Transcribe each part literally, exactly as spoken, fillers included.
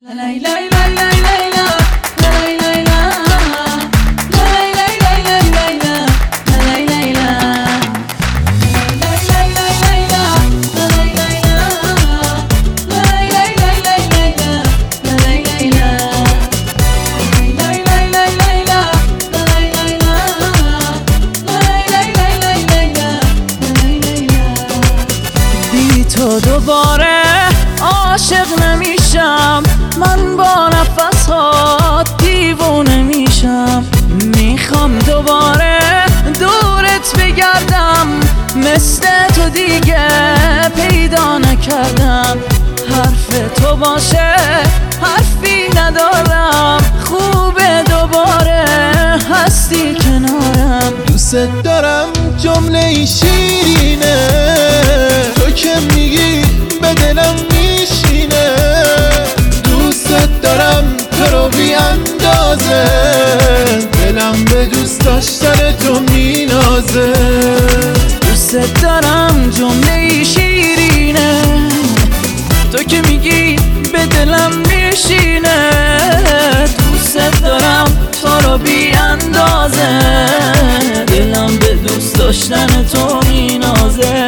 تو دوباره عاشق نمیشم، من با نفسات دیوونه میشم. میخوام دوباره دورت بگردم، مثل تو دیگه پیدا نکردم. حرف تو باشه حرفی ندارم، خوبه دوباره هستی کنارم. دوست دارم جمله شیرینه تو که میگی به دلم میشینه. دوست دارم تو رو بی اندازه، دلم به دوست داشتن تو مینازه. دوست دارم جمله شیرینه تو که میگی به دلم میشینه. دوست دارم تو رو بی اندازه، دلم به دوست داشتن تو مینازه.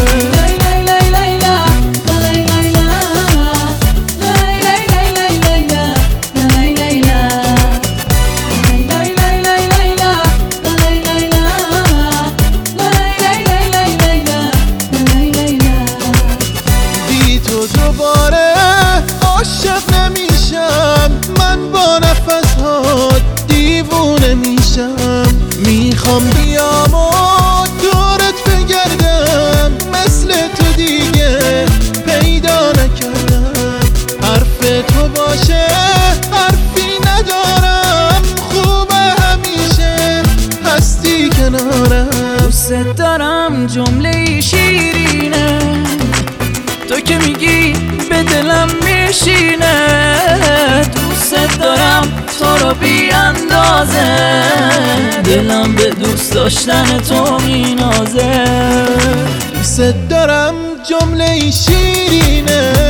دوباره عاشق نمیشم، من با نفس‌هات دیوونه میشم. میخوام بیام و دورت بگردم، مثل تو دیگه پیدا نکردم. حرف تو باشه حرفی ندارم، خوبه همیشه هستی کنارم. دوست دارم جمله شیرینه تو که میگی به دلم میشینه. دوست دارم تو رو بی اندازه، دلم به دوست داشتن تو مینازه. دوست دارم جمله شیرینه